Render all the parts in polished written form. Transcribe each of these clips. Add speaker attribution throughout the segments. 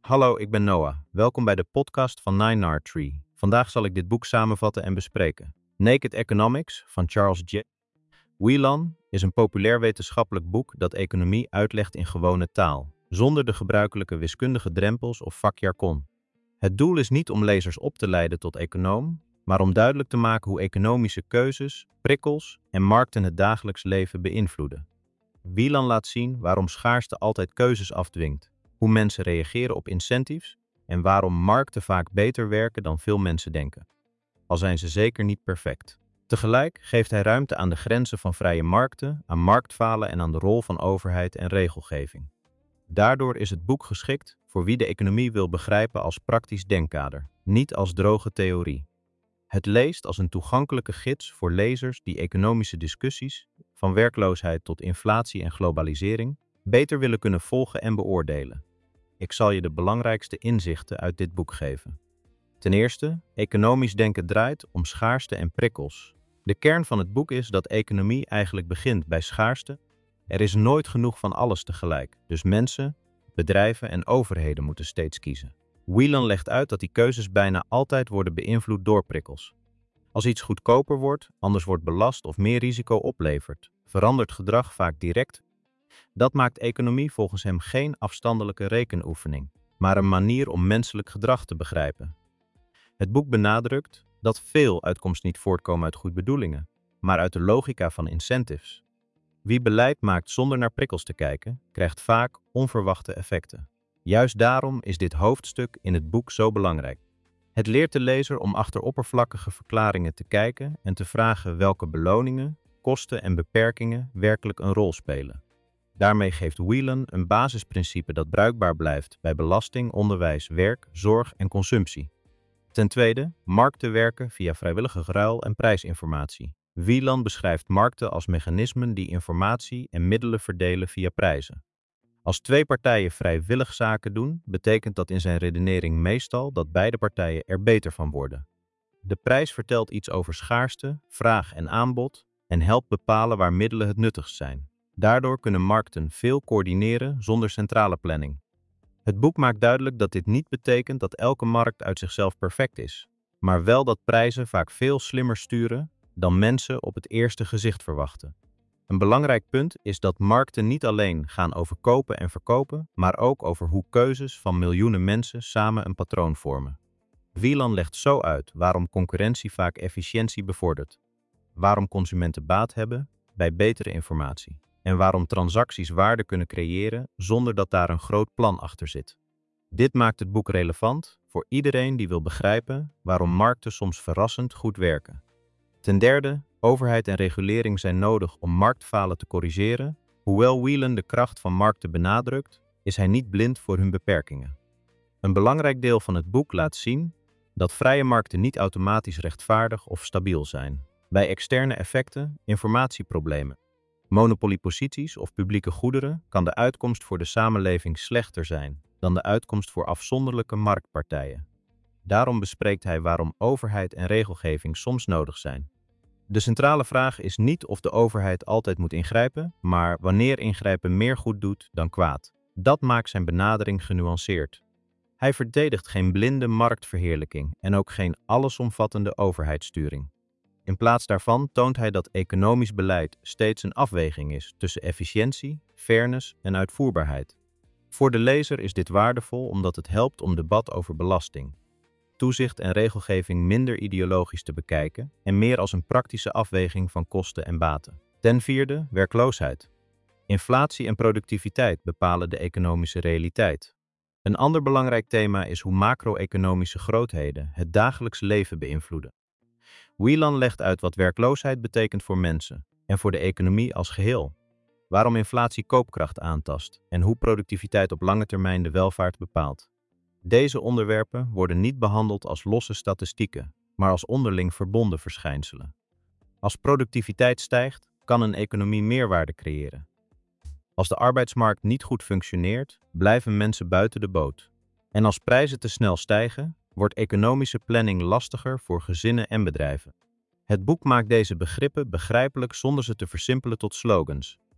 Speaker 1: Hallo, ik ben Noah. Welkom bij de podcast van Nine Tree. Vandaag zal ik dit boek samenvatten en bespreken. Naked Economics van Charles J. Whelan is een populair wetenschappelijk boek dat economie uitlegt in gewone taal, zonder de gebruikelijke wiskundige drempels of vakjargon. Het doel is niet om lezers op te leiden tot econoom, maar om duidelijk te maken hoe economische keuzes, prikkels en markten het dagelijks leven beïnvloeden. Whelan laat zien waarom schaarste altijd keuzes afdwingt, hoe mensen reageren op incentives en waarom markten vaak beter werken dan veel mensen denken. Al zijn ze zeker niet perfect. Tegelijk geeft hij ruimte aan de grenzen van vrije markten, aan marktfalen en aan de rol van overheid en regelgeving. Daardoor is het boek geschikt voor wie de economie wil begrijpen als praktisch denkkader, niet als droge theorie. Het leest als een toegankelijke gids voor lezers die economische discussies, van werkloosheid tot inflatie en globalisering, beter willen kunnen volgen en beoordelen. Ik zal je de belangrijkste inzichten uit dit boek geven. Ten eerste, economisch denken draait om schaarste en prikkels. De kern van het boek is dat economie eigenlijk begint bij schaarste. Er is nooit genoeg van alles tegelijk, dus mensen, bedrijven en overheden moeten steeds kiezen. Whelan legt uit dat die keuzes bijna altijd worden beïnvloed door prikkels. Als iets goedkoper wordt, anders wordt belast of meer risico oplevert, verandert gedrag vaak direct. Dat maakt economie volgens hem geen afstandelijke rekenoefening, maar een manier om menselijk gedrag te begrijpen. Het boek benadrukt dat veel uitkomsten niet voortkomen uit goede bedoelingen, maar uit de logica van incentives. Wie beleid maakt zonder naar prikkels te kijken, krijgt vaak onverwachte effecten. Juist daarom is dit hoofdstuk in het boek zo belangrijk. Het leert de lezer om achter oppervlakkige verklaringen te kijken en te vragen welke beloningen, kosten en beperkingen werkelijk een rol spelen. Daarmee geeft Whelan een basisprincipe dat bruikbaar blijft bij belasting, onderwijs, werk, zorg en consumptie. Ten tweede, markten werken via vrijwillige ruil en prijsinformatie. Whelan beschrijft markten als mechanismen die informatie en middelen verdelen via prijzen. Als twee partijen vrijwillig zaken doen, betekent dat in zijn redenering meestal dat beide partijen er beter van worden. De prijs vertelt iets over schaarste, vraag en aanbod en helpt bepalen waar middelen het nuttigst zijn. Daardoor kunnen markten veel coördineren zonder centrale planning. Het boek maakt duidelijk dat dit niet betekent dat elke markt uit zichzelf perfect is, maar wel dat prijzen vaak veel slimmer sturen dan mensen op het eerste gezicht verwachten. Een belangrijk punt is dat markten niet alleen gaan over kopen en verkopen, maar ook over hoe keuzes van miljoenen mensen samen een patroon vormen. Whelan legt zo uit waarom concurrentie vaak efficiëntie bevordert, waarom consumenten baat hebben bij betere informatie en waarom transacties waarde kunnen creëren zonder dat daar een groot plan achter zit. Dit maakt het boek relevant voor iedereen die wil begrijpen waarom markten soms verrassend goed werken. Ten derde, overheid en regulering zijn nodig om marktfalen te corrigeren. Hoewel Whelan de kracht van markten benadrukt, is hij niet blind voor hun beperkingen. Een belangrijk deel van het boek laat zien dat vrije markten niet automatisch rechtvaardig of stabiel zijn. Bij externe effecten, informatieproblemen, monopolieposities of publieke goederen kan de uitkomst voor de samenleving slechter zijn dan de uitkomst voor afzonderlijke marktpartijen. Daarom bespreekt hij waarom overheid en regelgeving soms nodig zijn. De centrale vraag is niet of de overheid altijd moet ingrijpen, maar wanneer ingrijpen meer goed doet dan kwaad. Dat maakt zijn benadering genuanceerd. Hij verdedigt geen blinde marktverheerlijking en ook geen allesomvattende overheidssturing. In plaats daarvan toont hij dat economisch beleid steeds een afweging is tussen efficiëntie, fairness en uitvoerbaarheid. Voor de lezer is dit waardevol omdat het helpt om debat over belasting, toezicht en regelgeving minder ideologisch te bekijken en meer als een praktische afweging van kosten en baten. Ten vierde, werkloosheid. Inflatie en productiviteit bepalen de economische realiteit. Een ander belangrijk thema is hoe macro-economische grootheden het dagelijks leven beïnvloeden. Whelan legt uit wat werkloosheid betekent voor mensen en voor de economie als geheel, waarom inflatie koopkracht aantast en hoe productiviteit op lange termijn de welvaart bepaalt. Deze onderwerpen worden niet behandeld als losse statistieken, maar als onderling verbonden verschijnselen. Als productiviteit stijgt, kan een economie meerwaarde creëren. Als de arbeidsmarkt niet goed functioneert, blijven mensen buiten de boot. En als prijzen te snel stijgen, wordt economische planning lastiger voor gezinnen en bedrijven. Het boek maakt deze begrippen begrijpelijk zonder ze te versimpelen tot slogans.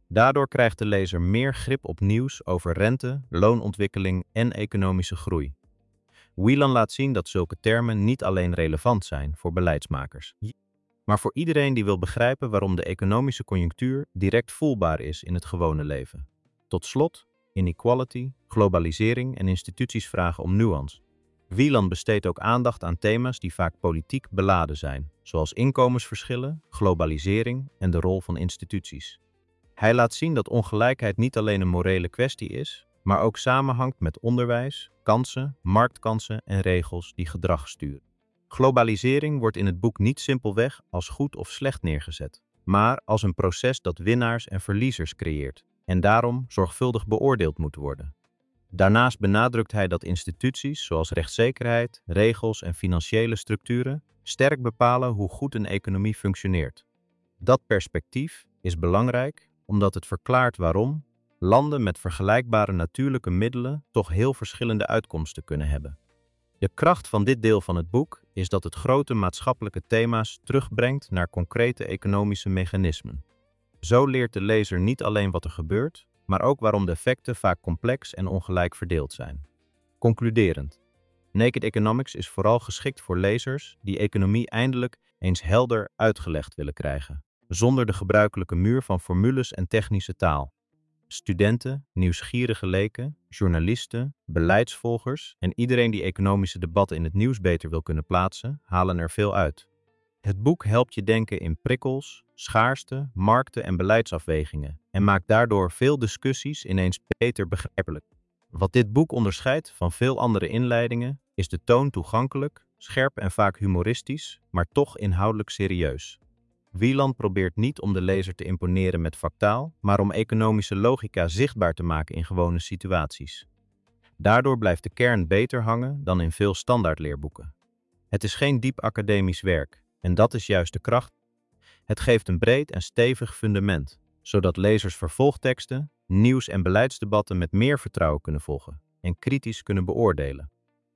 Speaker 1: Daardoor krijgt de lezer meer grip op nieuws over rente, loonontwikkeling en economische groei. Whelan laat zien dat zulke termen niet alleen relevant zijn voor beleidsmakers, maar voor iedereen die wil begrijpen waarom de economische conjunctuur direct voelbaar is in het gewone leven. Tot slot, inequality, globalisering en instituties vragen om nuance. Wieland besteedt ook aandacht aan thema's die vaak politiek beladen zijn, zoals inkomensverschillen, globalisering en de rol van instituties. Hij laat zien dat ongelijkheid niet alleen een morele kwestie is, maar ook samenhangt met onderwijs, kansen, marktkansen en regels die gedrag sturen. Globalisering wordt in het boek niet simpelweg als goed of slecht neergezet, maar als een proces dat winnaars en verliezers creëert en daarom zorgvuldig beoordeeld moet worden. Daarnaast benadrukt hij dat instituties zoals rechtszekerheid, regels en financiële structuren sterk bepalen hoe goed een economie functioneert. Dat perspectief is belangrijk omdat het verklaart waarom landen met vergelijkbare natuurlijke middelen toch heel verschillende uitkomsten kunnen hebben. De kracht van dit deel van het boek is dat het grote maatschappelijke thema's terugbrengt naar concrete economische mechanismen. Zo leert de lezer niet alleen wat er gebeurt, maar ook waarom de effecten vaak complex en ongelijk verdeeld zijn. Concluderend. Naked Economics is vooral geschikt voor lezers die economie eindelijk eens helder uitgelegd willen krijgen, zonder de gebruikelijke muur van formules en technische taal. Studenten, nieuwsgierige leken, journalisten, beleidsvolgers en iedereen die economische debatten in het nieuws beter wil kunnen plaatsen, halen er veel uit. Het boek helpt je denken in prikkels, schaarste, markten en beleidsafwegingen en maakt daardoor veel discussies ineens beter begrijpelijk. Wat dit boek onderscheidt van veel andere inleidingen is de toon toegankelijk, scherp en vaak humoristisch, maar toch inhoudelijk serieus. Wieland probeert niet om de lezer te imponeren met factaal, maar om economische logica zichtbaar te maken in gewone situaties. Daardoor blijft de kern beter hangen dan in veel standaardleerboeken. Het is geen diep academisch werk, en dat is juist de kracht. Het geeft een breed en stevig fundament, zodat lezers vervolgteksten, nieuws- en beleidsdebatten met meer vertrouwen kunnen volgen en kritisch kunnen beoordelen.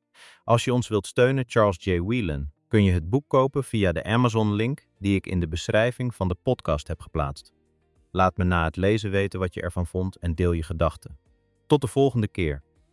Speaker 1: Als je ons wilt steunen, Charles J. Whelan, kun je het boek kopen via de Amazon-link die ik in de beschrijving van de podcast heb geplaatst. Laat me na het lezen weten wat je ervan vond en deel je gedachten. Tot de volgende keer.